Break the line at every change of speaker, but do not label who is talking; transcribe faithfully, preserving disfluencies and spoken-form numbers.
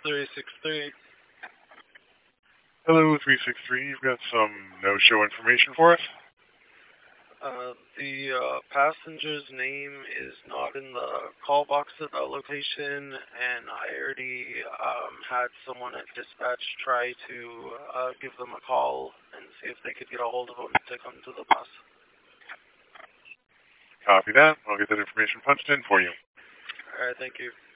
three six three.
Hello, three six three. You've got some no-show information for us?
Uh, the uh, passenger's name is not in the call box at that location, and I already um, had someone at dispatch try to uh, give them a call and see if they could get a hold of him to come to the bus.
Copy that. I'll get that information punched in for you.
Alright, thank you.